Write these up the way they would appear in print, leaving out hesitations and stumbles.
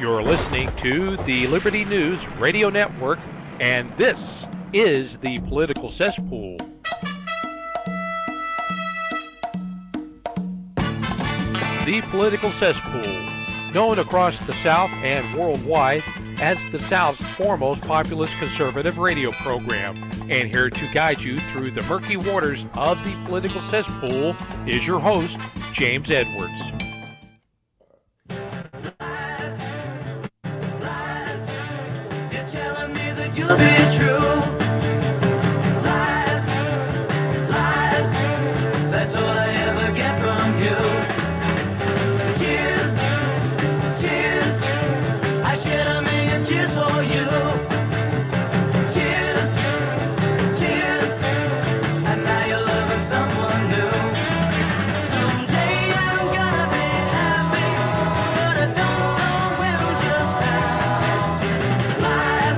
You're listening to the Liberty News Radio Network, and this is the Political Cesspool. The Political Cesspool, known across the South and worldwide as the South's foremost populist conservative radio program. And here to guide you through the murky waters of the Political Cesspool is your host, James Edwards. You'll be true. Lies, lies, that's all I ever get from you. Tears, tears, I shed a million tears for you. Tears, tears, and now you're loving someone new. Someday I'm gonna be happy, but I don't know when just now. Lies,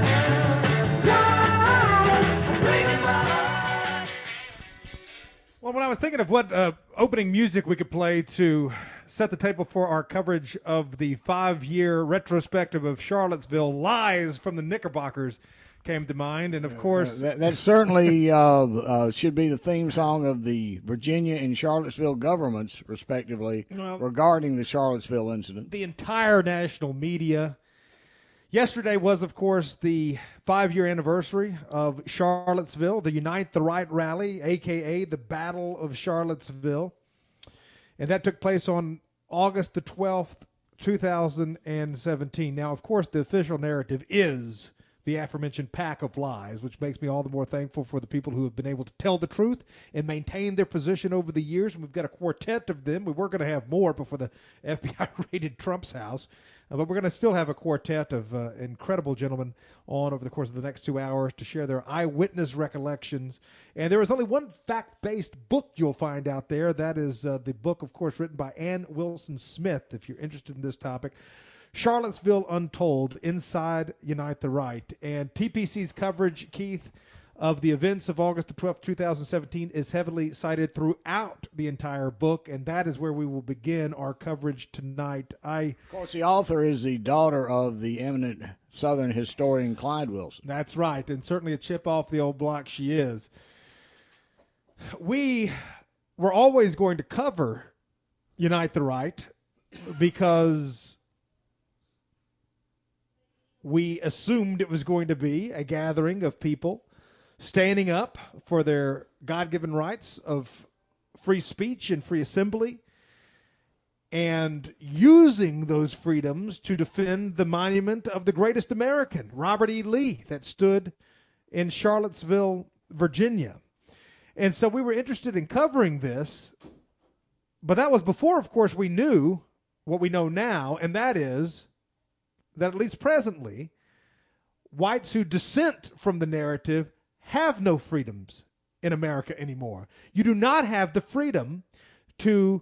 well, when I was thinking of what opening music we could play to set the table for our coverage of the 5-year retrospective of Charlottesville, Lies from the Knickerbockers came to mind. And, of course... That certainly should be the theme song of the Virginia and Charlottesville governments, respectively, regarding the Charlottesville incident. The entire national media. Yesterday was, of course, the 5-year anniversary of Charlottesville, the Unite the Right rally, a.k.a. the Battle of Charlottesville. And that took place on August the 12th, 2017. Now, of course, the official narrative is the aforementioned pack of lies, which makes me all the more thankful for the people who have been able to tell the truth and maintain their position over the years. And we've got a quartet of them. We were going to have more before the FBI raided Trump's house. But we're going to still have a quartet of incredible gentlemen on over the course of the next 2 hours to share their eyewitness recollections. And there is only one fact-based book you'll find out there. That is the book, of course, written by Ann Wilson Smith, if you're interested in this topic. Charlottesville Untold, Inside Unite the Right. And TPC's coverage, Keith, of the events of August the 12th, 2017 is heavily cited throughout the entire book, and that is where we will begin our coverage tonight. Of course, the author is the daughter of the eminent Southern historian Clyde Wilson. That's right, and certainly a chip off the old block she is. We were always going to cover Unite the Right because we assumed it was going to be a gathering of people standing up for their God-given rights of free speech and free assembly and using those freedoms to defend the monument of the greatest American, Robert E. Lee, that stood in Charlottesville, Virginia. And so we were interested in covering this, but that was before, of course, we knew what we know now, and that is that at least presently, whites who dissent from the narrative have no freedoms in America anymore. You do not have the freedom to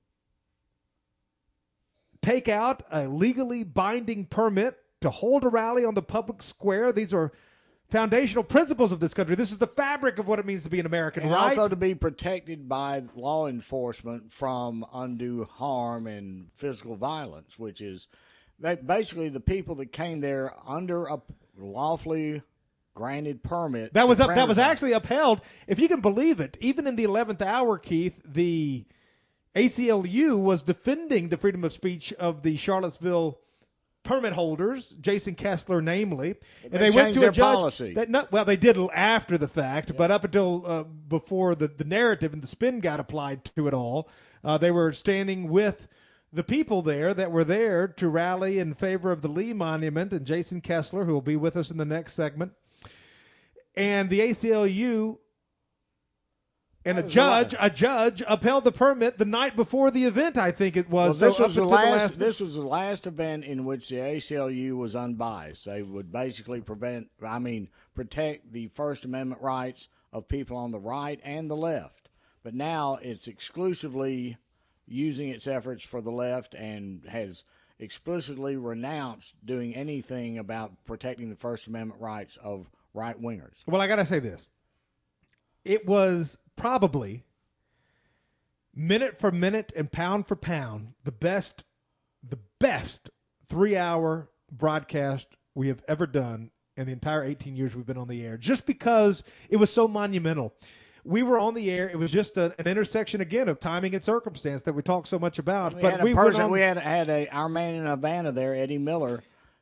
take out a legally binding permit to hold a rally on the public square. These are foundational principles of this country. This is the fabric of what it means to be an American, and right? Also to be protected by law enforcement from undue harm and physical violence, which is basically the people that came there under a lawfully granted permit. That was actually upheld, if you can believe it. Even in the 11th hour, Keith, the ACLU was defending the freedom of speech of the Charlottesville permit holders, Jason Kessler namely, and they went to a judge. Policy. They did after the fact, but up until before the narrative and the spin got applied to it all, they were standing with the people there that were there to rally in favor of the Lee Monument, and Jason Kessler, who will be with us in the next segment. And the ACLU and a judge upheld the permit the night before the event, I think it was. Well, this was the last event in which the ACLU was unbiased. They would basically protect the First Amendment rights of people on the right and the left. But now it's exclusively using its efforts for the left and has explicitly renounced doing anything about protecting the First Amendment rights of right-wingers. Well, I got to say this. It was probably, minute for minute and pound for pound, the best 3-hour broadcast we have ever done in the entire 18 years we've been on the air, just because it was so monumental. We were on the air. It was just an intersection, again, of timing and circumstance that we talk so much about. We had our man in Havana there, Eddie Miller,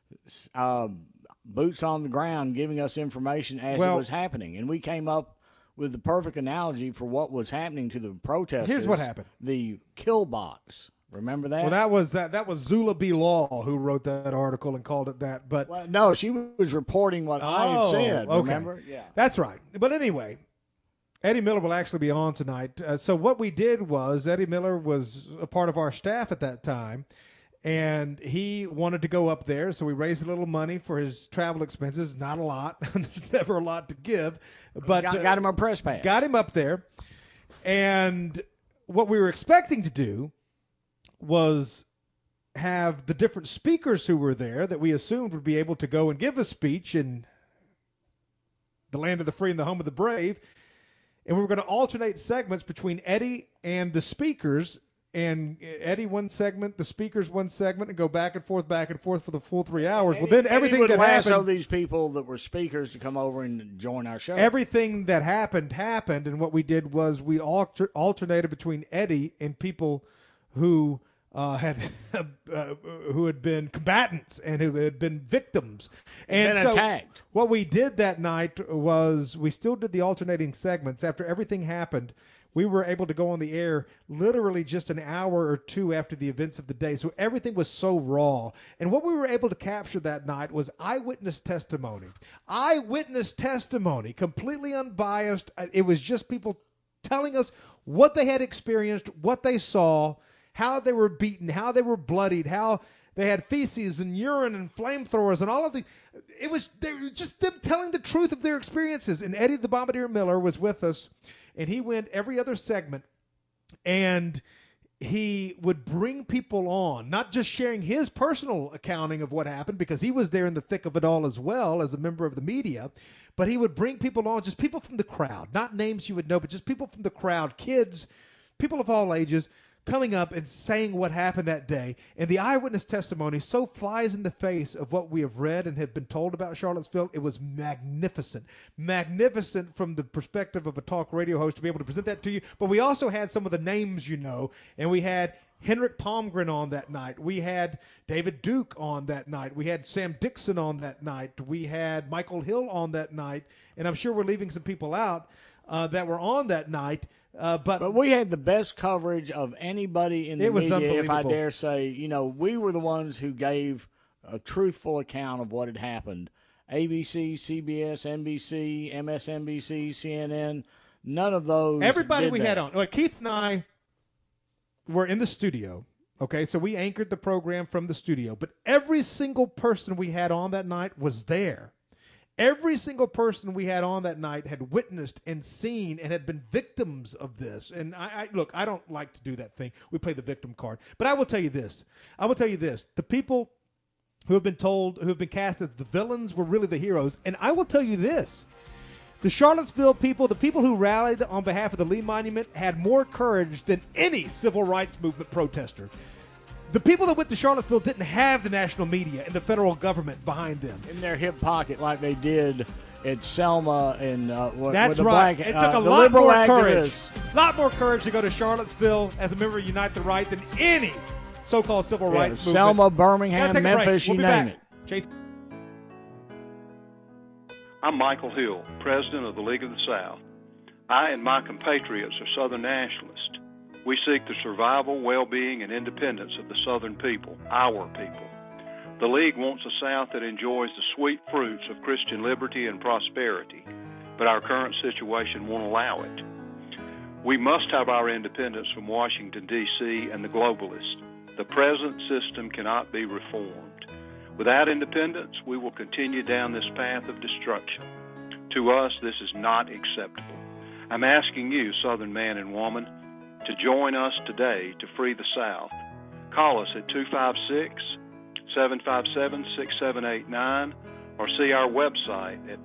boots on the ground, giving us information as it was happening. And we came up with the perfect analogy for what was happening to the protesters. Here's what happened. The kill box. Remember that? Well, that was Zula B. Law who wrote that article and called it that. But no, she was reporting what I had said. Okay. Remember? Yeah, that's right. But anyway, Eddie Miller will actually be on tonight. So what we did was Eddie Miller was a part of our staff at that time, and he wanted to go up there. So we raised a little money for his travel expenses. Not a lot. There's never a lot to give, but got him a press pass. Got him up there, and what we were expecting to do was have the different speakers who were there that we assumed would be able to go and give a speech in the land of the free and the home of the brave. And we were going to alternate segments between Eddie and the speakers, and Eddie one segment, the speakers one segment, and go back and forth for the full 3 hours. Well, then everything would that lasso happened, these people that were speakers to come over and join our show. everything that happened, and what we did was we alternated between Eddie and people who who had been combatants and who had been victims and been so attacked. What we did that night was we still did the alternating segments. After everything happened, we were able to go on the air literally just an hour or two after the events of the day. So everything was so raw. And what we were able to capture that night was eyewitness testimony. Eyewitness testimony, completely unbiased. It was just people telling us what they had experienced, what they saw, how they were beaten, how they were bloodied, how they had feces and urine and flamethrowers and all of the. It was just them telling the truth of their experiences. And Eddie the Bombardier Miller was with us, and he went every other segment, and he would bring people on, not just sharing his personal accounting of what happened, because he was there in the thick of it all as well as a member of the media, but he would bring people on, just people from the crowd, not names you would know, but just people from the crowd, kids, people of all ages, coming up and saying what happened that day. And the eyewitness testimony so flies in the face of what we have read and have been told about Charlottesville. It was magnificent. Magnificent from the perspective of a talk radio host to be able to present that to you. But we also had some of the names you know, and we had Henrik Palmgren on that night. We had David Duke on that night. We had Sam Dixon on that night. We had Michael Hill on that night. And I'm sure we're leaving some people out that were on that night. But we had the best coverage of anybody in the media, if I dare say. You know, we were the ones who gave a truthful account of what had happened. ABC, CBS, NBC, MSNBC, CNN, none of those. Everybody did we that. had on. Keith and I were in the studio. Okay, so we anchored the program from the studio. But every single person we had on that night was there. Every single person we had on that night had witnessed and seen and had been victims of this. And look, I don't like to do that thing. We play the victim card. But I will tell you this. The people who have been cast as the villains were really the heroes. And I will tell you this. The Charlottesville people, the people who rallied on behalf of the Lee Monument, had more courage than any civil rights movement protester. The people that went to Charlottesville didn't have the national media and the federal government behind them. In their hip pocket like they did at Selma and That's with the right. black, It took a the lot liberal more courage. activists. A lot more courage to go to Charlottesville as a member of Unite the Right than any so-called civil rights movement. Selma, Birmingham, Gotta take a break. Memphis, We'll you be name back. it. Chase. I'm Michael Hill, president of the League of the South. I and my compatriots are Southern nationalists. We seek the survival, well-being, and independence of the Southern people, our people. The League wants a South that enjoys the sweet fruits of Christian liberty and prosperity, but our current situation won't allow it. We must have our independence from Washington, D.C. and the globalists. The present system cannot be reformed. Without independence, we will continue down this path of destruction. To us, this is not acceptable. I'm asking you, Southern man and woman, to join us today to free the South. Call us at 256-757-6789 or see our website at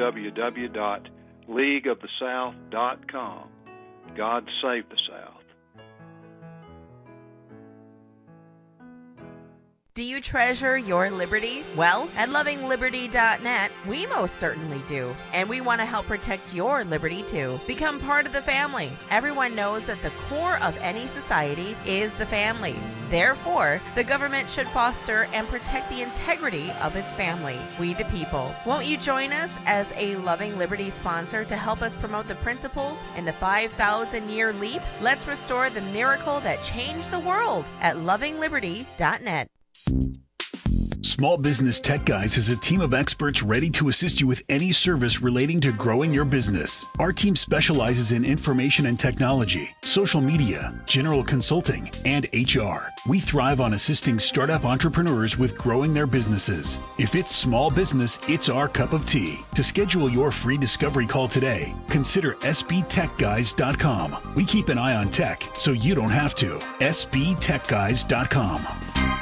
www.leagueofthesouth.com. God save the South. Do you treasure your liberty? Well, at lovingliberty.net, we most certainly do. And we want to help protect your liberty too. Become part of the family. Everyone knows that the core of any society is the family. Therefore, the government should foster and protect the integrity of its family, we the people. Won't you join us as a Loving Liberty sponsor to help us promote the principles in the 5,000-year leap? Let's restore the miracle that changed the world at lovingliberty.net. Small Business Tech Guys is a team of experts ready to assist you with any service relating to growing your business. Our team specializes in information and technology, social media, general consulting, and HR. We thrive on assisting startup entrepreneurs with growing their businesses. If it's small business, it's our cup of tea. To schedule your free discovery call today, consider sbtechguys.com. We keep an eye on tech so you don't have to. sbtechguys.com.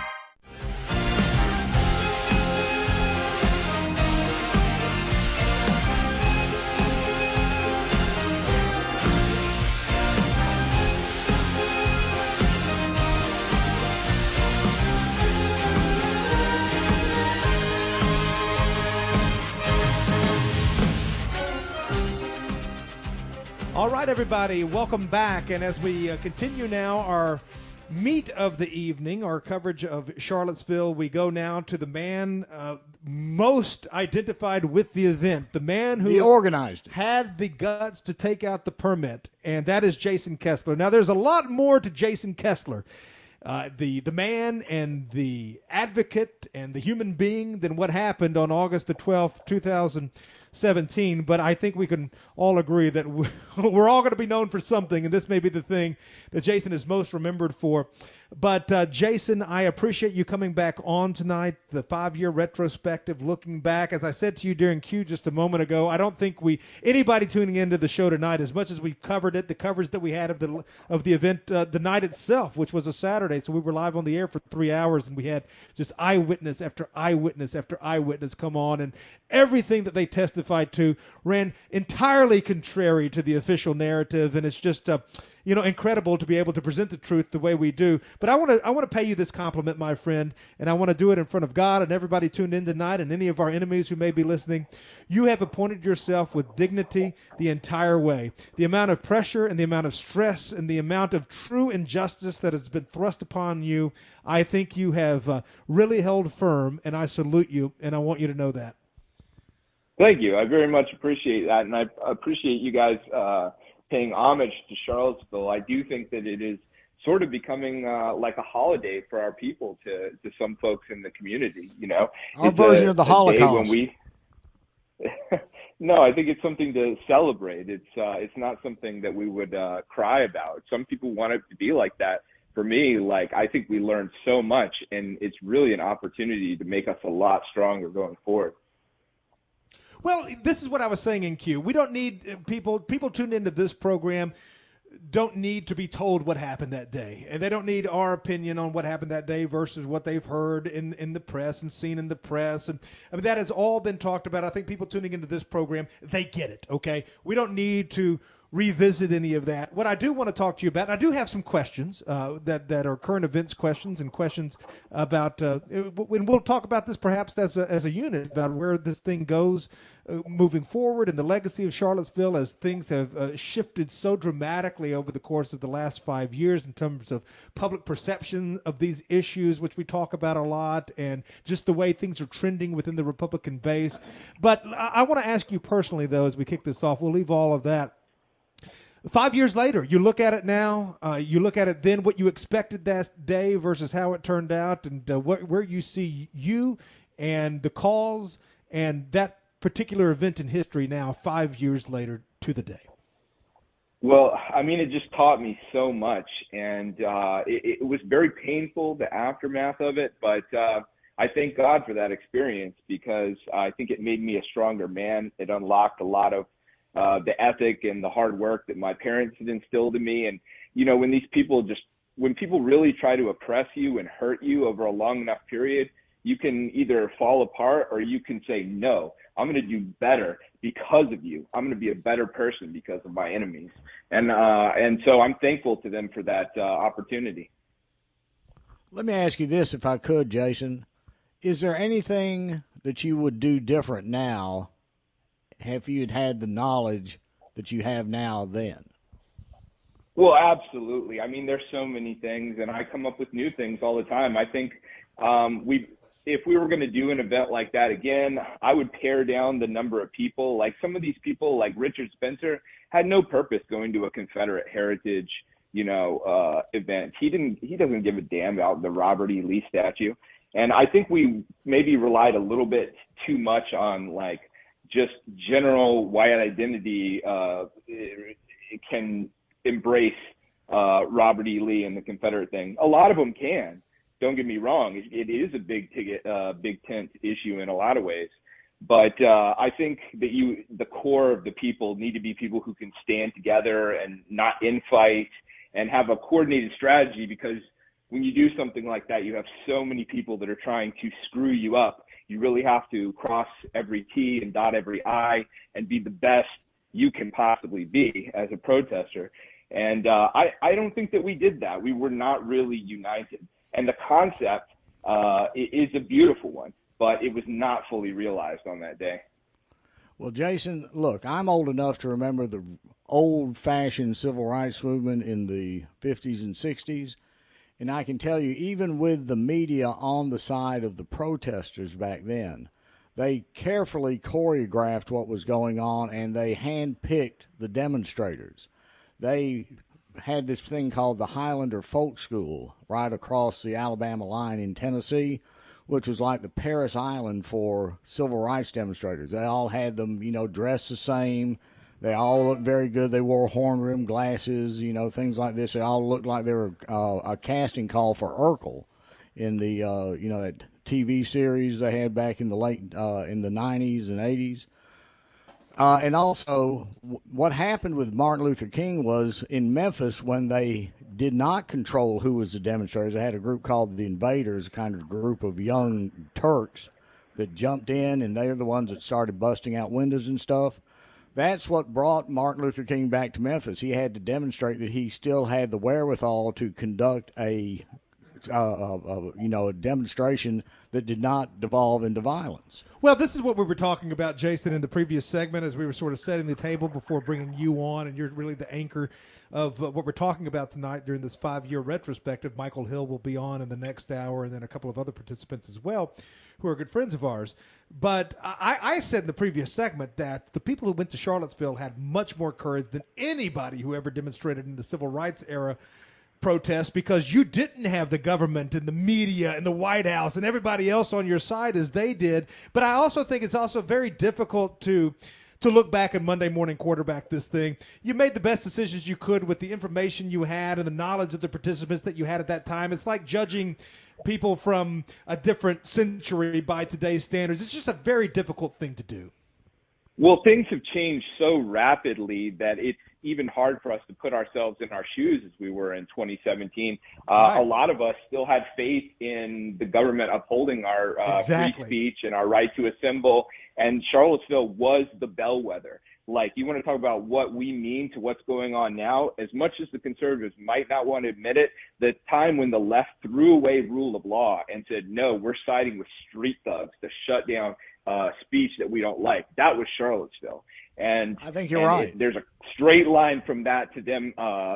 All right, everybody, welcome back. And as we continue now our meat of the evening, our coverage of Charlottesville, we go now to the man most identified with the event, the man who organized it, had the guts to take out the permit, and that is Jason Kessler. Now, there's a lot more to Jason Kessler, the man and the advocate and the human being than what happened on August the 12th, 2017, but I think we can all agree that we're all going to be known for something, and this may be the thing that Jason is most remembered for. But Jason, I appreciate you coming back on tonight, the 5-year retrospective, looking back. As I said to you during Q just a moment ago, I don't think anybody tuning into the show tonight, as much as we covered it, the coverage that we had of the event, the night itself, which was a Saturday, so we were live on the air for 3 hours, and we had just eyewitness after eyewitness after eyewitness come on, and everything that they testified to ran entirely contrary to the official narrative, and it's just incredible to be able to present the truth the way we do. But I want to pay you this compliment, my friend, and I want to do it in front of God and everybody tuned in tonight and any of our enemies who may be listening. You have appointed yourself with dignity the entire way. The amount of pressure and the amount of stress and the amount of true injustice that has been thrust upon you, I think you have really held firm, and I salute you, and I want you to know that. Thank you. I very much appreciate that, and I appreciate you guys paying homage to Charlottesville. I do think that it is sort of becoming like a holiday for our people to some folks in the community. Our version of the Holocaust. No, I think it's something to celebrate. It's not something that we would cry about. Some people want it to be like that. For me, I think we learned so much, and it's really an opportunity to make us a lot stronger going forward. Well, this is what I was saying in Q. We don't need people tuned into this program don't need to be told what happened that day. And they don't need our opinion on what happened that day versus what they've heard in the press and seen in the press. And I mean, that has all been talked about. I think people tuning into this program, they get it, okay? We don't need to revisit any of that. What I do want to talk to you about, and I do have some questions that are current events questions and questions about, and we'll talk about this perhaps as a unit about where this thing goes moving forward and the legacy of Charlottesville as things have shifted so dramatically over the course of the last 5 years in terms of public perception of these issues, which we talk about a lot, and just the way things are trending within the Republican base. But I want to ask you personally, though, as we kick this off, we'll leave all of that. 5 years later, you look at it now, you look at it then, what you expected that day versus how it turned out, and where you see you and the cause and that particular event in history now 5 years later to the day. Well, I mean, it just taught me so much, and it was very painful, the aftermath of it, but I thank God for that experience because I think it made me a stronger man. It unlocked a lot of the ethic and the hard work that my parents had instilled in me. And, you know, when people really try to oppress you and hurt you over a long enough period, you can either fall apart or you can say, no, I'm going to do better because of you. I'm going to be a better person because of my enemies. And so I'm thankful to them for that opportunity. Let me ask you this, if I could, Jason. Is there anything that you would do different now if you had the knowledge that you have now then? Well, absolutely. I mean, there's so many things, and I come up with new things all the time. I think if we were going to do an event like that again, I would pare down the number of people. Like some of these people, like Richard Spencer, had no purpose going to a Confederate heritage, event. He doesn't give a damn about the Robert E. Lee statue. And I think we maybe relied a little bit too much on like just general white identity can embrace Robert E. Lee and the Confederate thing. A lot of them can. Don't get me wrong. It is a big tent issue in a lot of ways. But I think that the core of the people need to be people who can stand together and not infight and have a coordinated strategy, because when you do something like that, you have so many people that are trying to screw you up. You really have to cross every T and dot every I and be the best you can possibly be as a protester. And I don't think that we did that. We were not really united. And the concept is a beautiful one, but it was not fully realized on that day. Well, Jason, look, I'm old enough to remember the old-fashioned civil rights movement in the 50s and 60s. And I can tell you, even with the media on the side of the protesters back then, they carefully choreographed what was going on, and they handpicked the demonstrators. They had this thing called the Highlander Folk School right across the Alabama line in Tennessee, which was like the Paris Island for civil rights demonstrators. They all had them, dressed the same. They all looked very good. They wore horn-rimmed glasses, things like this. They all looked like they were a casting call for Urkel in the, that TV series they had back in the in the 90s and 80s. And also, what happened with Martin Luther King was in Memphis, when they did not control who was the demonstrators, they had a group called the Invaders, a kind of group of young Turks that jumped in, and they're the ones that started busting out windows and stuff. That's what brought Martin Luther King back to Memphis. He had to demonstrate that he still had the wherewithal to conduct a demonstration that did not devolve into violence. Well, this is what we were talking about, Jason, in the previous segment as we were sort of setting the table before bringing you on, and you're really the anchor of what we're talking about tonight during this 5-year retrospective. Michael Hill will be on in the next hour, and then a couple of other participants as well who are good friends of ours. But I said in the previous segment that the people who went to Charlottesville had much more courage than anybody who ever demonstrated in the civil rights era protest, because you didn't have the government and the media and the White House and everybody else on your side as they did. But I also think it's also very difficult to look back and Monday morning quarterback this thing. You made the best decisions you could with the information you had and the knowledge of the participants that you had at that time. It's like judging people from a different century by today's standards. It's just a very difficult thing to do. Well, things have changed so rapidly that it's even hard for us to put ourselves in our shoes as we were in 2017. Right. A lot of us still had faith in the government upholding our Exactly. free speech and our right to assemble, and Charlottesville was the bellwether. Like, you want to talk about what we mean to what's going on now, as much as the conservatives might not want to admit it, the time when the left threw away rule of law and said, no, we're siding with street thugs to shut down speech that we don't like, that was Charlottesville. And I think you're right. There's a straight line from that to them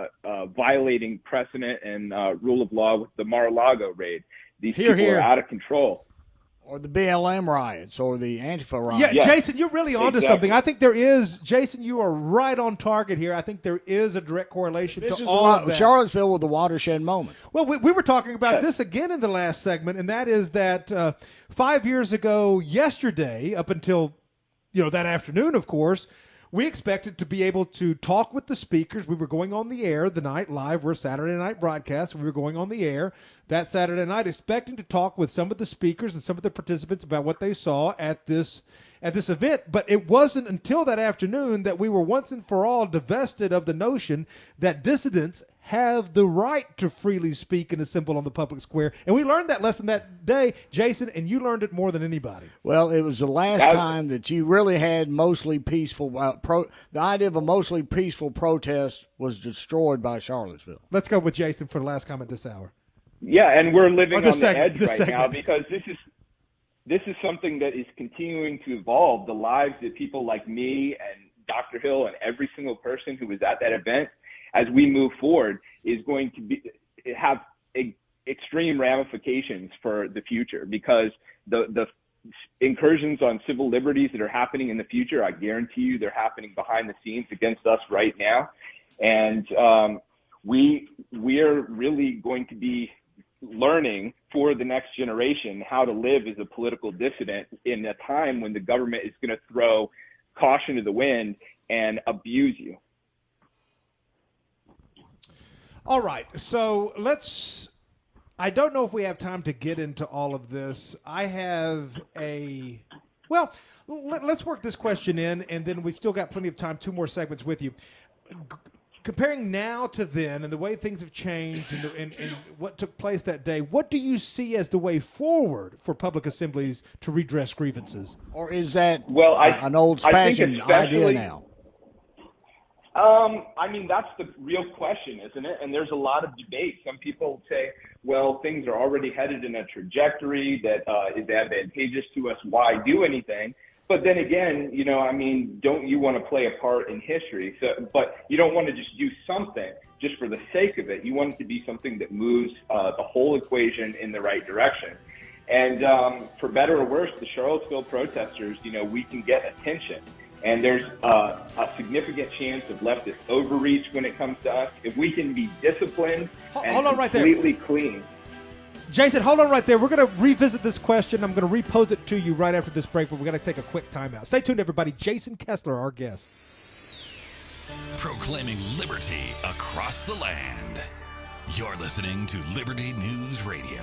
violating precedent and rule of law with the Mar-a-Lago raid. These people are out of control. Or the BLM riots, or the Antifa riots. Yeah, Jason, you're really onto something. I think there is, Jason, you are right on target here. I think there is a direct correlation to all of that. Charlottesville was the watershed moment. Well, we were talking about this again in the last segment, and that is that 5 years ago yesterday, up until that afternoon, of course, we expected to be able to talk with the speakers. We were going on the air the night live. We're a Saturday night broadcast. We were going on the air that Saturday night, expecting to talk with some of the speakers and some of the participants about what they saw at this event. But it wasn't until that afternoon that we were once and for all divested of the notion that dissidents have the right to freely speak and assemble on the public square. And we learned that lesson that day, Jason, and you learned it more than anybody. Well, it was the last time that you really had mostly peaceful the idea of a mostly peaceful protest was destroyed by Charlottesville. Let's go with Jason for the last comment this hour. Yeah, and we're living Or on this the segment- edge this right now segment. because this is something that is continuing to evolve. The lives of people like me and Dr. Hill and every single person who was at that event, as we move forward, is going to have extreme ramifications for the future, because the incursions on civil liberties that are happening in the future, I guarantee you they're happening behind the scenes against us right now. And we are really going to be learning for the next generation how to live as a political dissident in a time when the government is going to throw caution to the wind and abuse you. All right, so I don't know if we have time to get into all of this. I have let's work this question in, and then we've still got plenty of time, 2 more segments with you. Comparing now to then and the way things have changed and what took place that day, what do you see as the way forward for public assemblies to redress grievances? Or is that I an old-fashioned think idea especially- now? I mean, that's the real question, isn't it? And there's a lot of debate. Some people say, well, things are already headed in a trajectory that is advantageous to us. Why do anything? But then again, you know, I mean, don't you want to play a part in history? So, but you don't want to just do something just for the sake of it. You want it to be something that moves the whole equation in the right direction. And for better or worse, the Charlottesville protesters, you know, we can get attention. And there's a significant chance of leftist overreach when it comes to us. If we can be disciplined and Hold on right there. completely clean. Jason, hold on right there. We're going to revisit this question. I'm going to repose it to you right after this break, but we're going to take a quick timeout. Stay tuned, everybody. Jason Kessler, our guest. Proclaiming liberty across the land. You're listening to Liberty News Radio.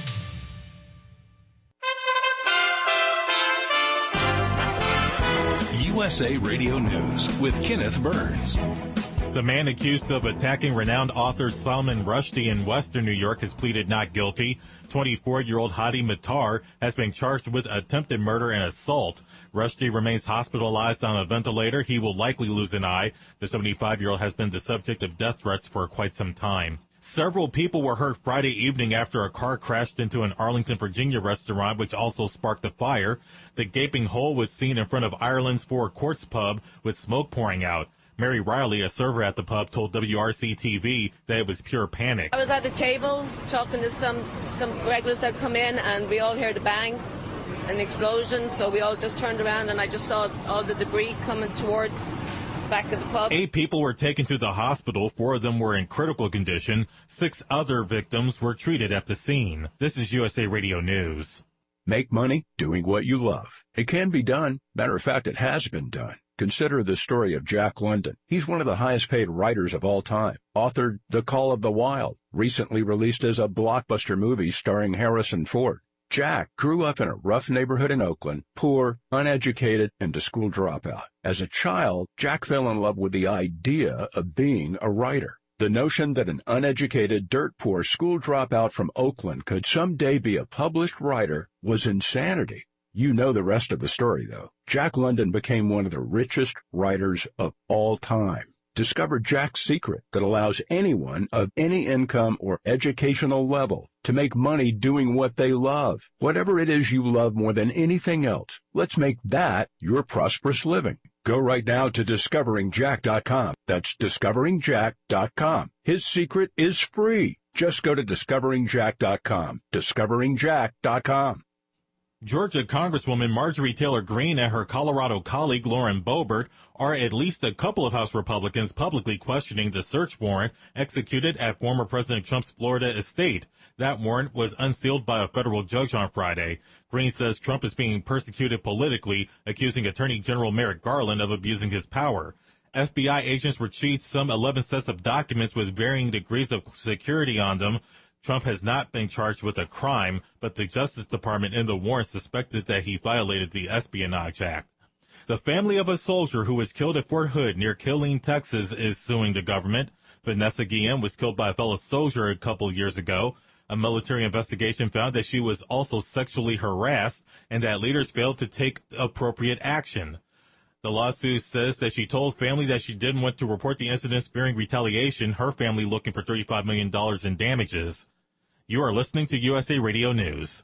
USA Radio News with Kenneth Burns. The man accused of attacking renowned author Salman Rushdie in Western New York has pleaded not guilty. 24-year-old Hadi Matar has been charged with attempted murder and assault. Rushdie remains hospitalized on a ventilator. He will likely lose an eye. The 75-year-old has been the subject of death threats for quite some time. Several people were hurt Friday evening after a car crashed into an Arlington, Virginia restaurant, which also sparked the fire. The gaping hole was seen in front of Ireland's Four Courts pub with smoke pouring out. Mary Riley, a server at the pub, told WRC-TV that it was pure panic. I was at the table talking to some regulars that come in, and we all heard a bang, an explosion, so we all just turned around, and I just saw all the debris coming towards back of the pub. 8 people were taken to the hospital. 4 of them were in critical condition. 6 other victims were treated at the scene. This is USA Radio News. Make money doing what you love. It can be done. Matter of fact, it has been done. Consider the story of Jack London. He's one of the highest paid writers of all time. Authored The Call of the Wild, recently released as a blockbuster movie starring Harrison Ford. Jack grew up in a rough neighborhood in Oakland, poor, uneducated, and a school dropout. As a child, Jack fell in love with the idea of being a writer. The notion that an uneducated, dirt-poor school dropout from Oakland could someday be a published writer was insanity. You know the rest of the story, though. Jack London became one of the richest writers of all time. Discover Jack's secret that allows anyone of any income or educational level to make money doing what they love. Whatever it is you love more than anything else, let's make that your prosperous living. Go right now to discoveringjack.com. That's discoveringjack.com. His secret is free. Just go to discoveringjack.com. discoveringjack.com. Georgia Congresswoman Marjorie Taylor Greene and her Colorado colleague Lauren Boebert are at least a couple of House Republicans publicly questioning the search warrant executed at former President Trump's Florida estate. That warrant was unsealed by a federal judge on Friday. Greene says Trump is being persecuted politically, accusing Attorney General Merrick Garland of abusing his power. FBI agents retrieved some 11 sets of documents with varying degrees of security on them. Trump has not been charged with a crime, but the Justice Department in the warrant suspected that he violated the Espionage Act. The family of a soldier who was killed at Fort Hood near Killeen, Texas, is suing the government. Vanessa Guillen was killed by a fellow soldier a couple years ago. A military investigation found that she was also sexually harassed and that leaders failed to take appropriate action. The lawsuit says that she told family that she didn't want to report the incidents fearing retaliation, her family looking for $35 million in damages. You are listening to USA Radio News.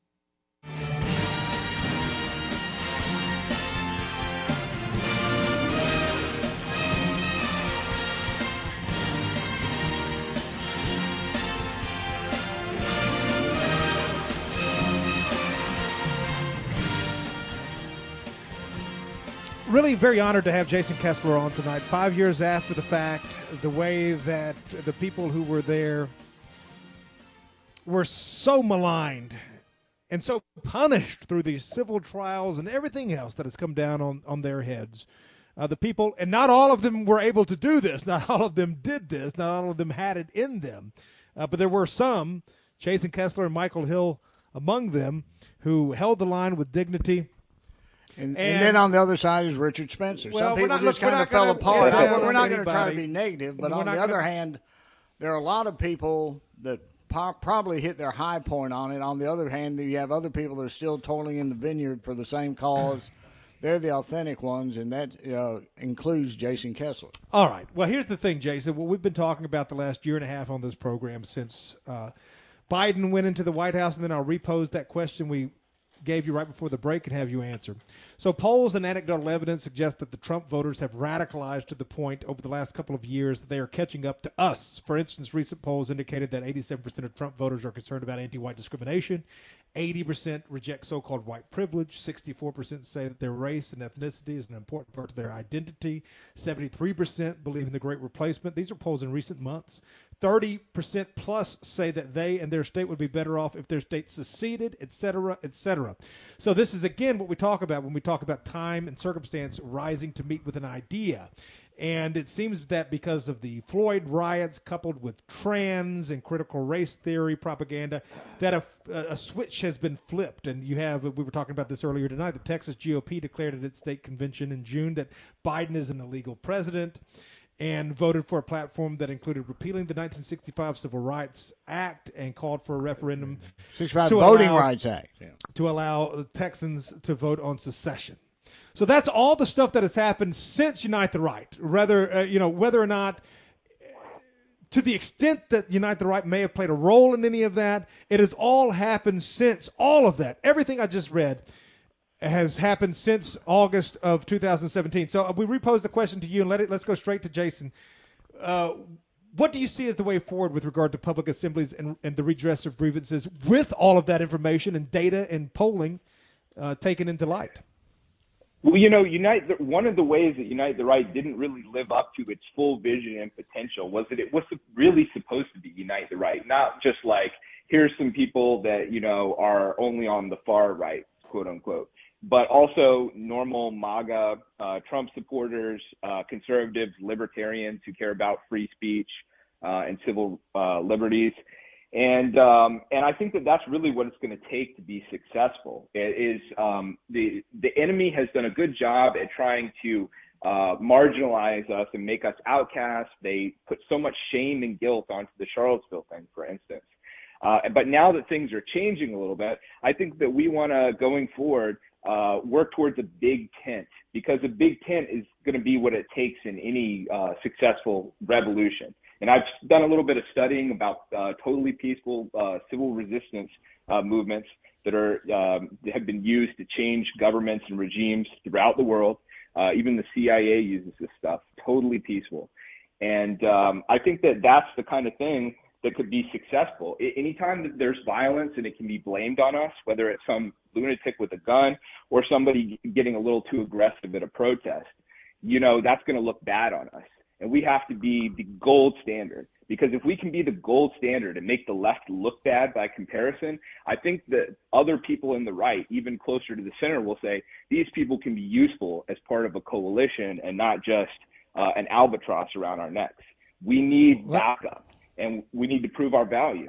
Really very honored to have Jason Kessler on tonight. 5 years after the fact, the way that the people who were there were so maligned and so punished through these civil trials and everything else that has come down on their heads. The people, and not all of them were able to do this. Not all of them did this. Not all of them had it in them. But there were some, Jason Kessler and Michael Hill among them, who held the line with dignity. And then on the other side is Richard Spencer. Well, Some people just kind of fell apart. We're not going to try to be negative, but on the other hand, there are a lot of people that probably hit their high point on it. On the other hand, you have other people that are still toiling in the vineyard for the same cause. They're the authentic ones, and that includes Jason Kessler. All right. Well, here's the thing, Jason. What we've been talking about the last year and a half on this program since Biden went into the White House, and then I'll repose that question we gave you right before the break and have you answer. So polls and anecdotal evidence suggest that the Trump voters have radicalized to the point over the last couple of years that they are catching up to us. For instance, recent polls indicated that 87% of Trump voters are concerned about anti-white discrimination, 80% reject so-called white privilege, 64% say that their race and ethnicity is an important part of their identity, 73% believe in the Great Replacement. These are polls in recent months. 30% plus say that they and their state would be better off if their state seceded, et cetera, et cetera. So this is, again, what we talk about when we talk about time and circumstance rising to meet with an idea. And it seems that because of the Floyd riots coupled with trans and critical race theory propaganda, that a switch has been flipped. And you have, we were talking about this earlier tonight, the Texas GOP declared at its state convention in June that Biden is an illegal president, and voted for a platform that included repealing the 1965 Civil Rights Act and called for a referendum 65 Voting Rights Act to allow Texans to vote on secession. So that's all the stuff that has happened since Unite the Right. Whether or not, to the extent that Unite the Right may have played a role in any of that, it has all happened since all of that. Everything I just read has happened since August of 2017. So we repose the question to you, and let's go straight to Jason. What do you see as the way forward with regard to public assemblies and the redress of grievances with all of that information and data and polling taken into light? Well, one of the ways that Unite the Right didn't really live up to its full vision and potential was that it was really supposed to be Unite the Right, not just like, here's some people that, are only on the far right, quote unquote, but also normal MAGA, Trump supporters, conservatives, libertarians who care about free speech and civil liberties. And I think that that's really what it's going to take to be successful. It is the enemy has done a good job at trying to marginalize us and make us outcasts. They put so much shame and guilt onto the Charlottesville thing, for instance. But now that things are changing a little bit, I think that we want to, going forward, work towards a big tent, because a big tent is going to be what it takes in any successful revolution. And I've done a little bit of studying about totally peaceful civil resistance movements that have been used to change governments and regimes throughout the world. Even the CIA uses this stuff, totally peaceful. And I think that that's the kind of thing that could be successful. Anytime that there's violence and it can be blamed on us, whether it's some lunatic with a gun or somebody getting a little too aggressive at a protest, that's going to look bad on us. And we have to be the gold standard, because if we can be the gold standard and make the left look bad by comparison, I think that other people in the right, even closer to the center, will say these people can be useful as part of a coalition and not just an albatross around our necks. We need backup, and we need to prove our value.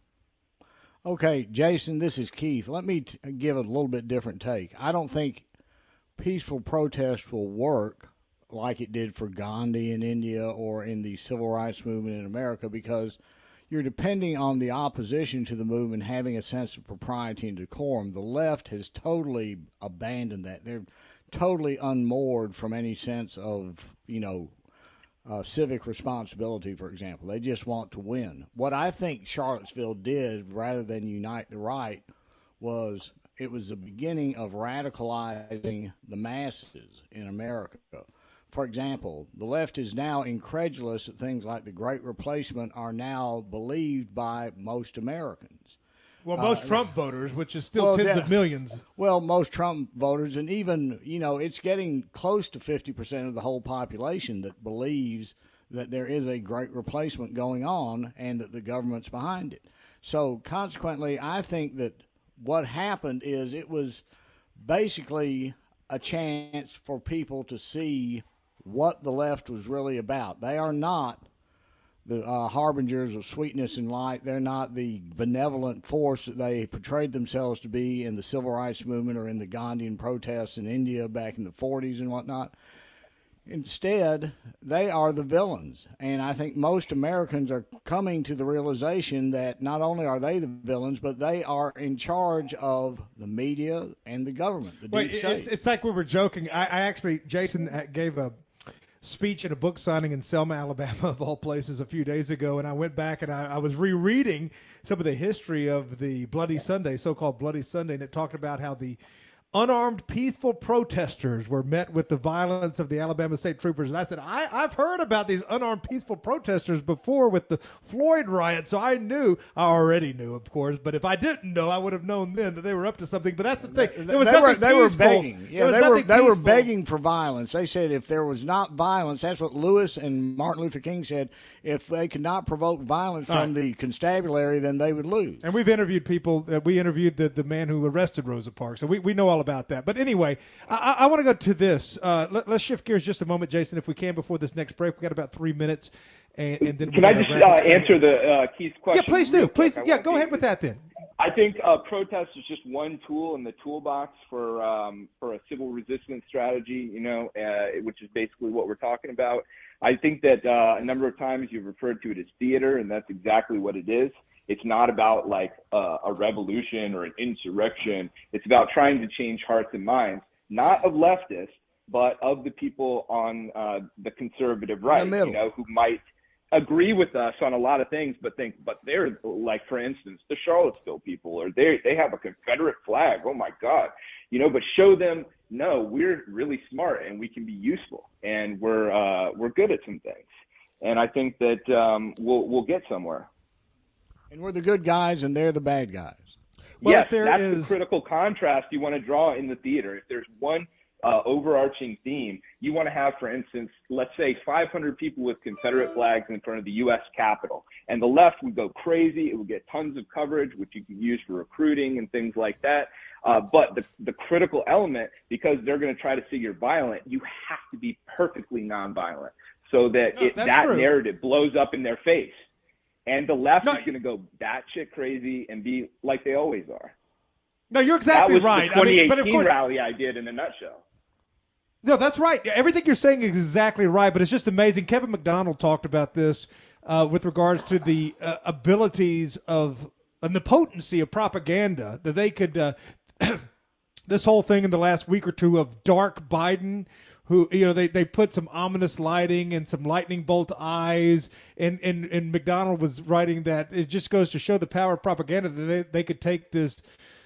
Okay, Jason, this is Keith. Let me give a little bit different take. I don't think peaceful protest will work like it did for Gandhi in India or in the civil rights movement in America, because you're depending on the opposition to the movement having a sense of propriety and decorum. The left has totally abandoned that. They're totally unmoored from any sense of, civic responsibility, for example. They just want to win. What I think Charlottesville did, rather than unite the right, was it was the beginning of radicalizing the masses in America. For example, the left is now incredulous that things like the Great Replacement are now believed by most Americans. Well, most Trump voters, which is still tens of millions. Well, most Trump voters, and even, it's getting close to 50% of the whole population that believes that there is a Great Replacement going on and that the government's behind it. So, consequently, I think that what happened is it was basically a chance for people to see what the left was really about. They are not the harbingers of sweetness and light. They're not the benevolent force that they portrayed themselves to be in the civil rights movement or in the Gandhian protests in India back in the 40s and whatnot. Instead, they are the villains. And I think most Americans are coming to the realization that not only are they the villains, but they are in charge of the media and the government, the deep state. It's like we were joking. I actually, Jason gave a speech at a book signing in Selma, Alabama, of all places, a few days ago, and I went back and I was rereading some of the history of the Bloody Sunday, so-called Bloody Sunday, and it talked about how the unarmed, peaceful protesters were met with the violence of the Alabama State Troopers. And I said, I've heard about these unarmed, peaceful protesters before with the Floyd riot, so I already knew, of course, but if I didn't know, I would have known then that they were up to something. But that's the thing. They were begging. Yeah, they were begging for violence. They said if there was not violence, that's what Lewis and Martin Luther King said, if they could not provoke violence from the constabulary, then they would lose. And we've interviewed people. We interviewed the man who arrested Rosa Parks, so we know all about that. But anyway, I want to go to this. Let's shift gears just a moment, Jason, if we can, before this next break. We've got about 3 minutes. And then can I just answer the Keith's question? Yeah, please do. Please, go ahead with that then. I think protest is just one tool in the toolbox for a civil resistance strategy, which is basically what we're talking about. I think that a number of times you've referred to it as theater, and that's exactly what it is. It's not about like a revolution or an insurrection. It's about trying to change hearts and minds, not of leftists, but of the people on the conservative right, who might agree with us on a lot of things, but they're like, for instance, the Charlottesville people, or they have a Confederate flag. Oh my God, but show them, no, we're really smart and we can be useful and we're good at some things. And I think that we'll get somewhere. And we're the good guys and they're the bad guys. Well, yes, that's the critical contrast you want to draw in the theater. If there's one overarching theme, you want to have, for instance, let's say 500 people with Confederate flags in front of the U.S. Capitol, and the left would go crazy. It would get tons of coverage, which you can use for recruiting and things like that. But the critical element, because they're going to try to say you're violent, you have to be perfectly nonviolent so that that narrative blows up in their face. And the left is going to go batshit crazy and be like they always are. No, you're exactly right. That was the 2018 rally I did in a nutshell. No, that's right. Everything you're saying is exactly right, but it's just amazing. Kevin McDonald talked about this with regards to the abilities of and the potency of propaganda, that they could this whole thing in the last week or two of Dark Biden, who, they put some ominous lighting and some lightning bolt eyes, and McDonald was writing that it just goes to show the power of propaganda, that they could take this,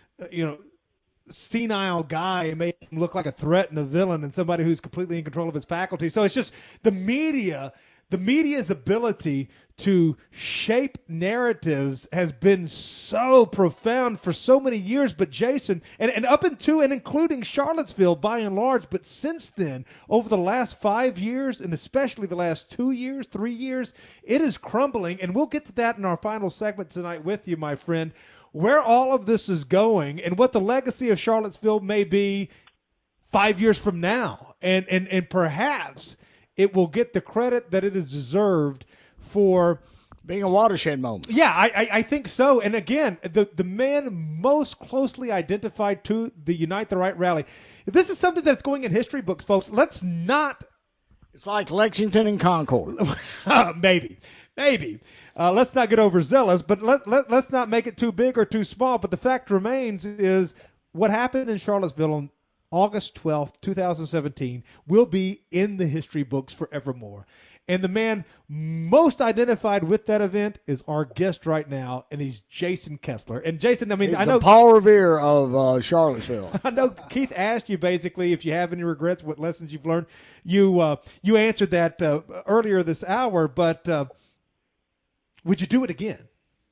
senile guy and make him look like a threat and a villain and somebody who's completely in control of his faculty. So it's just the media's ability to shape narratives has been so profound for so many years. But Jason, and up into and including Charlottesville by and large, but since then, over the last 5 years, and especially the last 2 years, 3 years, it is crumbling. And we'll get to that in our final segment tonight with you, my friend, where all of this is going and what the legacy of Charlottesville may be 5 years from now. And perhaps it will get the credit that it is deserved for being a watershed moment. Yeah, I think so. And again, the man most closely identified to the Unite the Right rally. This is something that's going in history books, folks. Let's not. It's like Lexington and Concord. Maybe. Let's not get overzealous, but let's not make it too big or too small. But the fact remains is what happened in Charlottesville on August 12th, 2017 will be in the history books forevermore. And the man most identified with that event is our guest right now, and he's Jason Kessler. And Jason, I mean, He's I know the Paul Revere of Charlottesville. I know Keith asked you basically if you have any regrets, what lessons you've learned. You answered that earlier this hour, but would you do it again?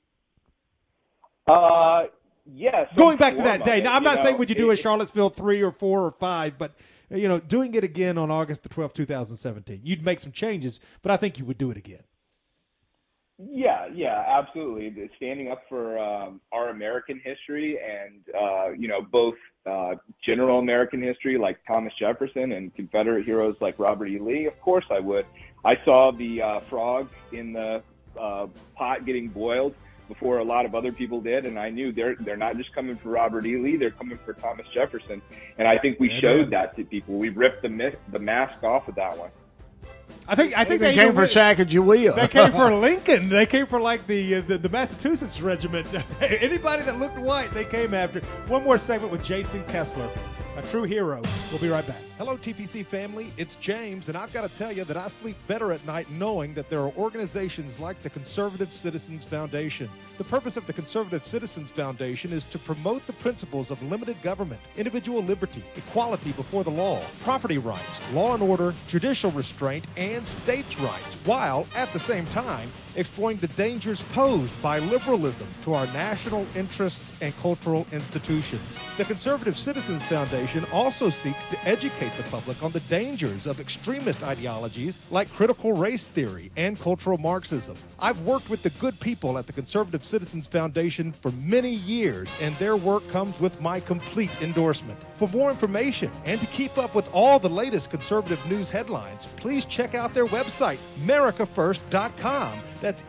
Yes. Going back to that day. Now, I'm not saying would you do a Charlottesville 3 or 4 or 5, but doing it again on August the 12th, 2017. You'd make some changes, but I think you would do it again. Yeah, absolutely. Standing up for our American history and, both general American history like Thomas Jefferson and Confederate heroes like Robert E. Lee, of course I would. I saw the frog in the pot getting boiled before a lot of other people did, and I knew they're not just coming for Robert E. Lee, they're coming for Thomas Jefferson. And I think we showed that to people. We ripped the mask off of that one. I think they came for Sacagawea. They came for Lincoln. They came for like the Massachusetts regiment. Anybody that looked white, they came after. One more segment with Jason Kessler, a true hero. We'll be right back. Hello, TPC family. It's James, and I've got to tell you that I sleep better at night knowing that there are organizations like the Conservative Citizens Foundation. The purpose of the Conservative Citizens Foundation is to promote the principles of limited government, individual liberty, equality before the law, property rights, law and order, judicial restraint, and states' rights, while, at the same time, exploring the dangers posed by liberalism to our national interests and cultural institutions. The Conservative Citizens Foundation also seeks to educate the public on the dangers of extremist ideologies like critical race theory and cultural Marxism. I've worked with the good people at the Conservative Citizens Foundation for many years, and their work comes with my complete endorsement. For more information and to keep up with all the latest conservative news headlines, please check out their website, mericafirst.com. That's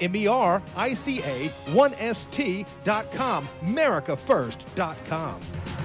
MERICA1ST.com, mericafirst.com.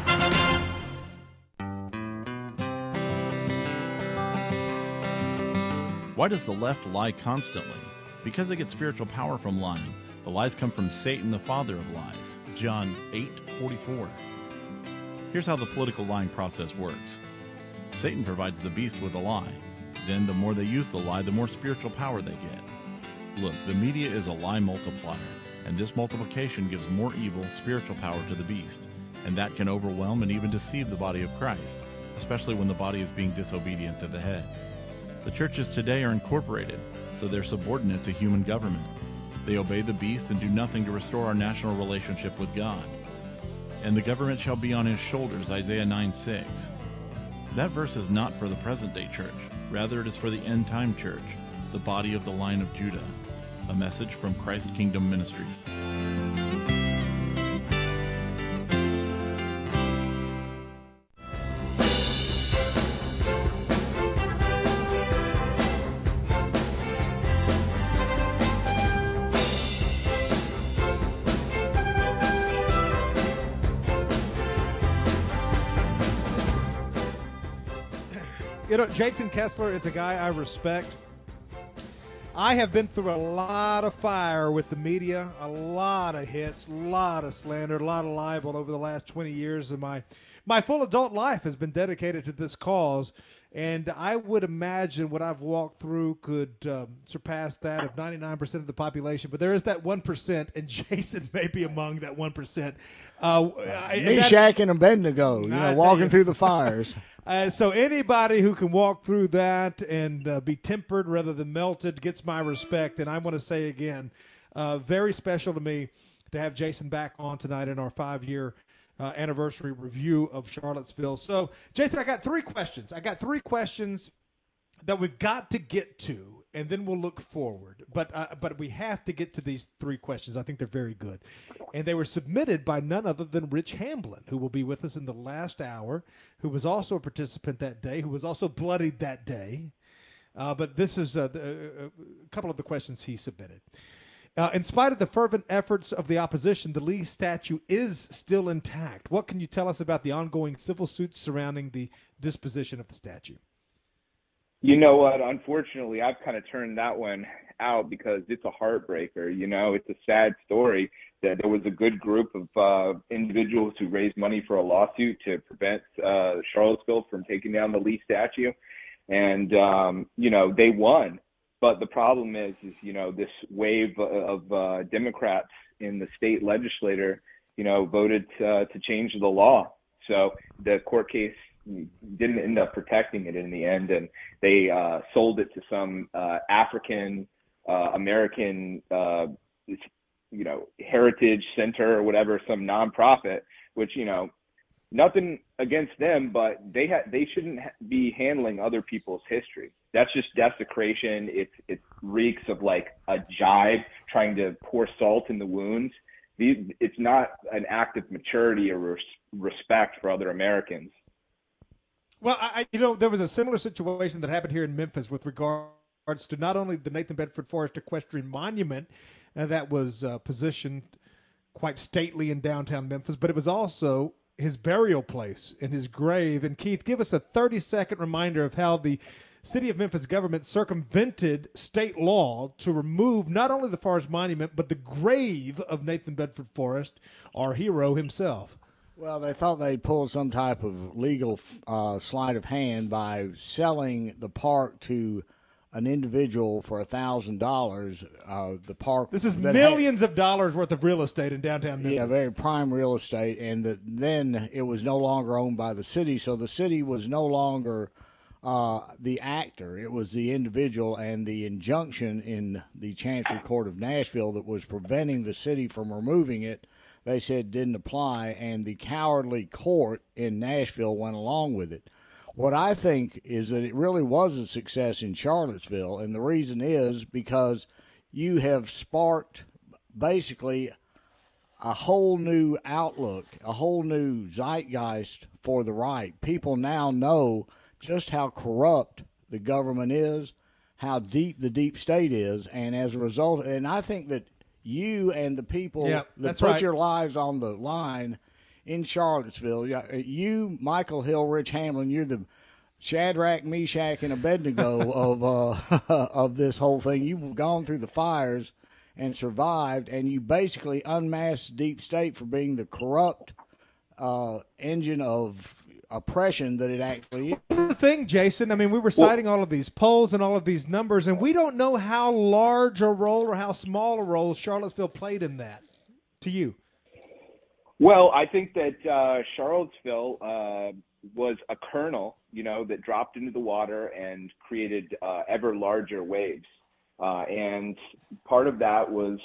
Why does the left lie constantly? Because they get spiritual power from lying. The lies come from Satan, the father of lies. John 8:44. Here's how the political lying process works. Satan provides the beast with a lie. Then the more they use the lie, the more spiritual power they get. Look, the media is a lie multiplier, and this multiplication gives more evil spiritual power to the beast, and that can overwhelm and even deceive the body of Christ, especially when the body is being disobedient to the head. The churches today are incorporated, so they're subordinate to human government. They obey the beast and do nothing to restore our national relationship with God. And the government shall be on his shoulders, Isaiah 9:6. That verse is not for the present-day church. Rather, it is for the end-time church, the body of the line of Judah. A message from Christ Kingdom Ministries. Jason Kessler is a guy I respect. I have been through a lot of fire with the media, a lot of hits, a lot of slander, a lot of libel over the last 20 years of my full adult life has been dedicated to this cause, and I would imagine what I've walked through could surpass that of 99% of the population, but there is that 1%, and Jason may be among that 1%. Meshach and Abednego, walking through the fires. So anybody who can walk through that and be tempered rather than melted gets my respect. And I want to say again, very special to me to have Jason back on tonight in our 5-year anniversary review of Charlottesville. So, Jason, I got 3 questions. That we've got to get to, and then we'll look forward. But we have to get to these 3 questions. I think they're very good. And they were submitted by none other than Rich Hamblin, who will be with us in the last hour, who was also a participant that day, who was also bloodied that day. But this is a couple of the questions he submitted. In spite of the fervent efforts of the opposition, the Lee statue is still intact. What can you tell us about the ongoing civil suits surrounding the disposition of the statue? You know what? Unfortunately, I've kind of turned that one out because it's a heartbreaker. It's a sad story that there was a good group of individuals who raised money for a lawsuit to prevent Charlottesville from taking down the Lee statue. And, they won. But the problem is this wave of Democrats in the state legislature, voted to change the law. So the court case didn't end up protecting it in the end, and they sold it to some African American, heritage center or whatever, some nonprofit, which, nothing against them, but they shouldn't be handling other people's history. That's just desecration. It reeks of like a jibe trying to pour salt in the wounds. It's not an act of maturity or respect for other Americans. Well, there was a similar situation that happened here in Memphis with regards to not only the Nathan Bedford Forrest Equestrian Monument that was positioned quite stately in downtown Memphis, but it was also his burial place and his grave. And Keith, give us a 30-second reminder of how the City of Memphis government circumvented state law to remove not only the Forrest Monument, but the grave of Nathan Bedford Forrest, our hero himself. Well, they thought they'd pull some type of legal sleight of hand by selling the park to an individual for $1,000. The park. This is millions of dollars worth of real estate in downtown Memphis. Yeah, very prime real estate, and then it was no longer owned by the city, so the city was no longer the actor. It was the individual, and the injunction in the Chancery Court of Nashville that was preventing the city from removing it, they said didn't apply, and the cowardly court in Nashville went along with it. What I think is that it really was a success in Charlottesville, and the reason is because you have sparked basically a whole new outlook, a whole new zeitgeist for the right. People now know just how corrupt the government is, how deep the deep state is, and as a result, and I think that you and the people that put your lives on the line in Charlottesville, you, Michael Hill, Rich Hamlin, you're the Shadrach, Meshach, and Abednego of this whole thing. You've gone through the fires and survived, and you basically unmasked deep state for being the corrupt engine of oppression that it actually is. The thing, Jason, I mean, we were citing all of these polls and all of these numbers, and we don't know how large a role or how small a role Charlottesville played in that, to you. Well, I think that Charlottesville was a kernel, that dropped into the water and created ever larger waves. And part of that was,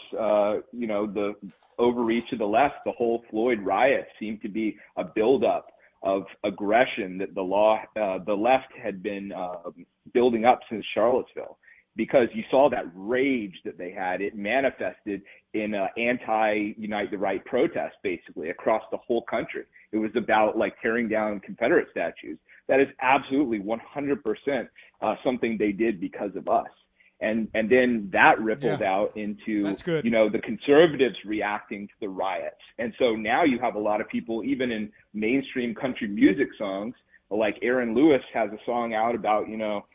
the overreach of the left. The whole Floyd riot seemed to be a buildup of aggression that the left had been building up since Charlottesville, because you saw that rage that they had. It manifested in anti-Unite the Right protest, basically, across the whole country. It was about like tearing down Confederate statues. That is absolutely 100% something they did because of us. And then that rippled out into, the conservatives reacting to the riots. And so now you have a lot of people, even in mainstream country music songs, like Aaron Lewis has a song out about,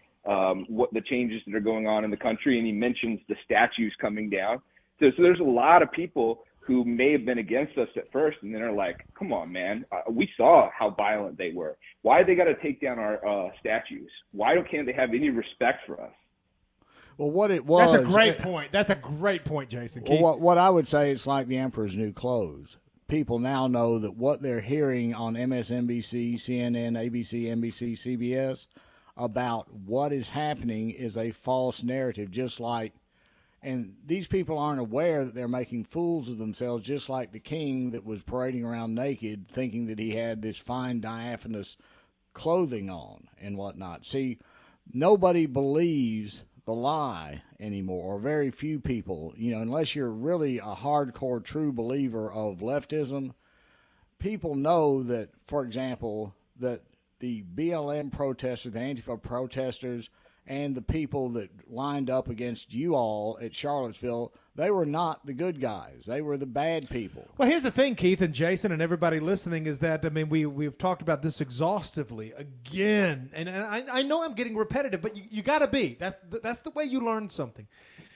what the changes that are going on in the country, and he mentions the statues coming down. So there's a lot of people who may have been against us at first, and then are like, come on, man, we saw how violent they were. Why they got to take down our statues? Why can't they have any respect for us? Well, what it was... That's a great point. That's a great point, Jason. Well, what I would say, it's like the emperor's new clothes. People now know that what they're hearing on MSNBC, CNN, ABC, NBC, CBS about what is happening is a false narrative, just like... And these people aren't aware that they're making fools of themselves, just like the king that was parading around naked, thinking that he had this fine diaphanous clothing on and whatnot. See, nobody believes the lie anymore, or very few people, unless you're really a hardcore true believer of leftism. People know that, for example, that the BLM protesters, the Antifa protesters, and the people that lined up against you all at Charlottesville, they were not the good guys. They were the bad people. Well, here's the thing, Keith and Jason and everybody listening, is that, I mean, we've talked about this exhaustively again. And I know I'm getting repetitive, but you got to be. That's the way you learn something.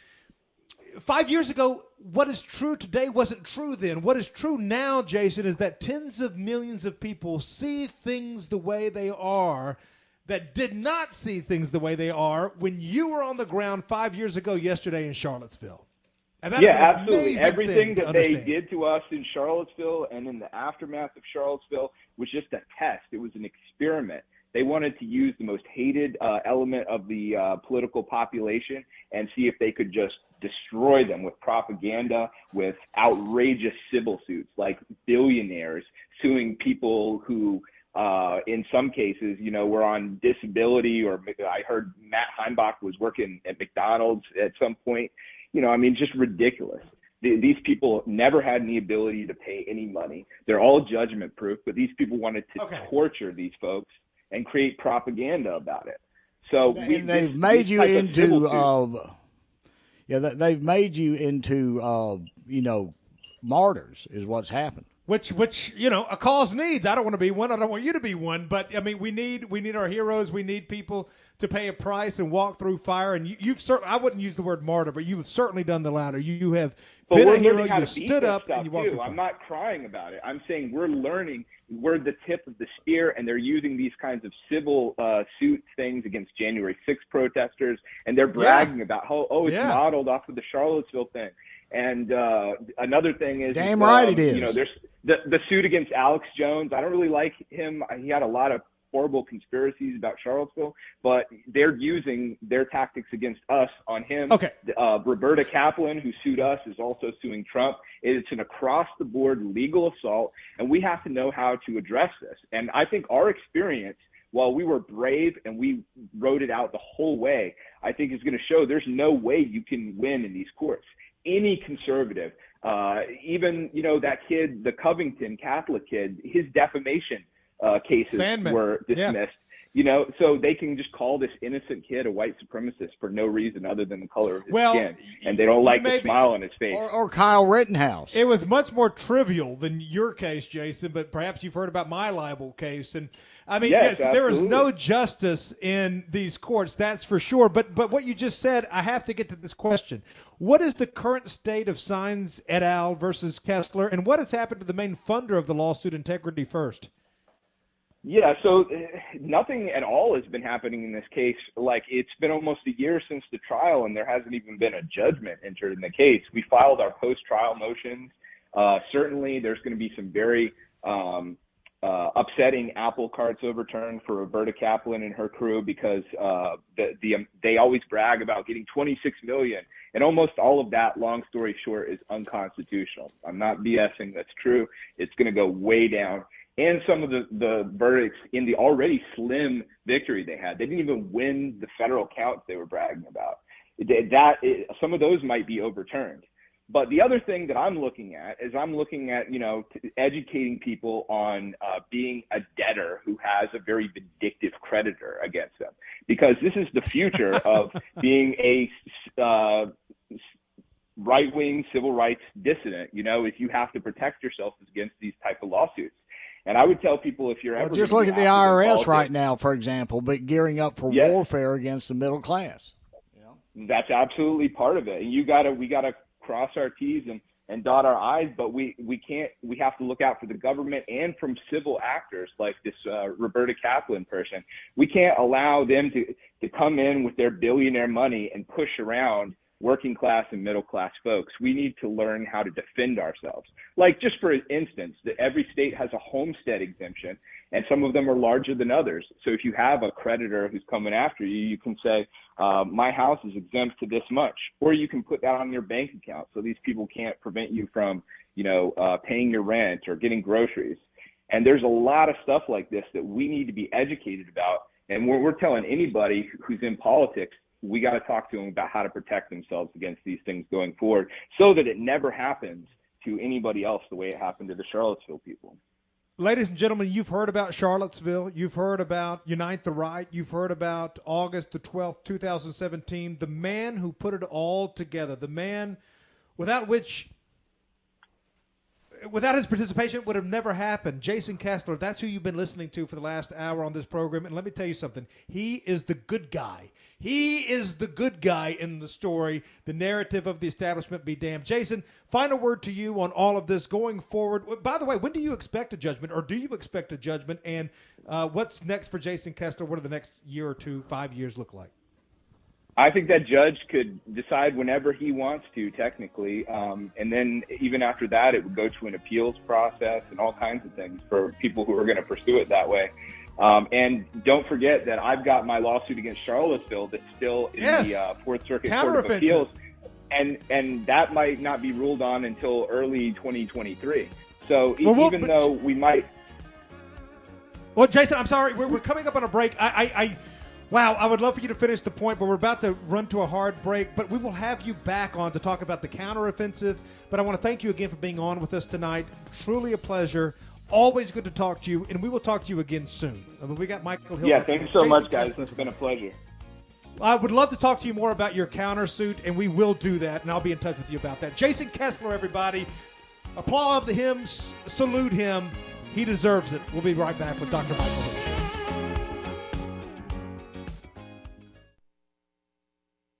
5 years ago, what is true today wasn't true then. What is true now, Jason, is that tens of millions of people see things the way they are that did not see things the way they are when you were on the ground 5 years ago yesterday in Charlottesville. And that is an absolutely. amazing Everything thing to that they understand. did to us in Charlottesville and in the aftermath of Charlottesville was just a test. It was an experiment. They wanted to use the most hated element of the political population and see if they could just destroy them with propaganda, with outrageous civil suits, like billionaires suing people who, in some cases, were on disability, or I heard Matt Heimbach was working at McDonald's at some point. Just ridiculous. These people never had any ability to pay any money. They're all judgment proof, but these people wanted to torture these folks and create propaganda about it. So they've made you into they've made you into martyrs is what's happened. Which a cause needs. I don't want to be one. I don't want you to be one. But we need our heroes. We need people to pay a price and walk through fire. And you've certainly, I wouldn't use the word martyr, but you've certainly done the latter. You have been a hero. You stood up and you walked through fire. I'm not crying about it. I'm saying we're learning. We're the tip of the spear, and they're using these kinds of civil suit things against January 6th protesters, and they're bragging about how it's modeled off of the Charlottesville thing. And another thing is, damn right it is. There's the suit against Alex Jones. I don't really like him. He had a lot of horrible conspiracies about Charlottesville, but they're using their tactics against us on him. Okay. Roberta Kaplan, who sued us, is also suing Trump. It's an across-the-board legal assault, and we have to know how to address this. And I think our experience, while we were brave and we wrote it out the whole way, I think is going to show there's no way you can win in these courts. Any conservative, even, that kid, the Covington Catholic kid, his defamation cases were dismissed. So they can just call this innocent kid a white supremacist for no reason other than the color of his skin, and they don't like the smile on his face. Or Kyle Rittenhouse. It was much more trivial than your case, Jason, but perhaps you've heard about my libel case. And yes, there is no justice in these courts, that's for sure. But what you just said, I have to get to this question. What is the current state of Sines et al. Versus Kessler, and what has happened to the main funder of the lawsuit, Integrity First? Yeah, so nothing at all has been happening in this case. Like, it's been almost a year since the trial, and there hasn't even been a judgment entered in the case. We filed our post-trial motions. Certainly, there's going to be some very upsetting apple carts overturned for Roberta Kaplan and her crew, because they always brag about getting $26 million, and almost all of that, long story short, is unconstitutional. I'm not BSing. That's true. It's going to go way down. And some of the verdicts in the already slim victory they had, they didn't even win the federal counts they were bragging about. Some of those might be overturned. But the other thing that I'm looking at is educating people on being a debtor who has a very vindictive creditor against them, because this is the future of being a right-wing civil rights dissident. If you have to protect yourself against these type of lawsuits. And I would tell people, if you're ever just look at the IRS right now, for example, but gearing up for warfare against the middle class. That's absolutely part of it. And we gotta cross our T's and dot our I's, but we have to look out for the government and from civil actors like this Roberta Kaplan person. We can't allow them to come in with their billionaire money and push around working class and middle class folks. We need to learn how to defend ourselves. Like, just for instance, every state has a homestead exemption, and some of them are larger than others. So if you have a creditor who's coming after you, you can say, my house is exempt to this much, or you can put that on your bank account so these people can't prevent you from, paying your rent or getting groceries. And there's a lot of stuff like this that we need to be educated about. And we're telling anybody who's in politics, we got to talk to them about how to protect themselves against these things going forward, so that it never happens to anybody else the way it happened to the Charlottesville people. Ladies and gentlemen, you've heard about Charlottesville. You've heard about Unite the Right. You've heard about August the 12th, 2017, the man who put it all together, the man without which without his participation, it would have never happened. Jason Kessler, that's who you've been listening to for the last hour on this program. And let me tell you something. He is the good guy. He is the good guy in the story. The narrative of the establishment be damned. Jason, final word to you on all of this going forward. By the way, when do you expect a judgment, or do you expect a judgment? And what's next for Jason Kessler? What do the next year or 2, 5 years look like? I think that judge could decide whenever he wants to, technically. And then even after that, it would go to an appeals process and all kinds of things for people who are going to pursue it that way. And don't forget that I've got my lawsuit against Charlottesville that's still in the Fourth Circuit Court of Appeals. And that might not be ruled on until early 2023. So even though we might... Well, Jason, I'm sorry. We're coming up on a break. Wow, I would love for you to finish the point, but we're about to run to a hard break. But we will have you back on to talk about the counteroffensive. But I want to thank you again for being on with us tonight. Truly a pleasure. Always good to talk to you, and we will talk to you again soon. We got Michael Hill. Yeah, thanks so much, guys. It's been a pleasure. I would love to talk to you more about your countersuit, and we will do that, and I'll be in touch with you about that. Jason Kessler, everybody. Applaud him, salute him. He deserves it. We'll be right back with Dr. Michael Hill.